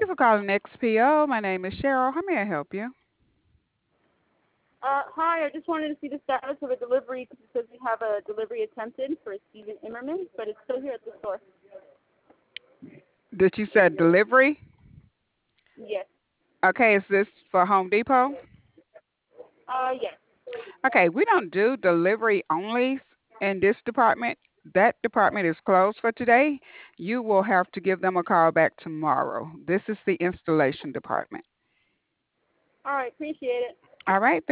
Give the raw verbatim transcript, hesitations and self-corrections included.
you for calling X P O. My name is Cheryl. How may I help you? Uh, hi, I just wanted to see the status of a delivery because it says we have a delivery attempted for Stephen Immerman, but it's still here at the store. Did you said delivery? Yes. Okay, is this for Home Depot? Uh, yes. Okay, we don't do delivery only in this department. That department is closed for today. You will have to give them a call back tomorrow. This is the installation department. All right, appreciate it. All right.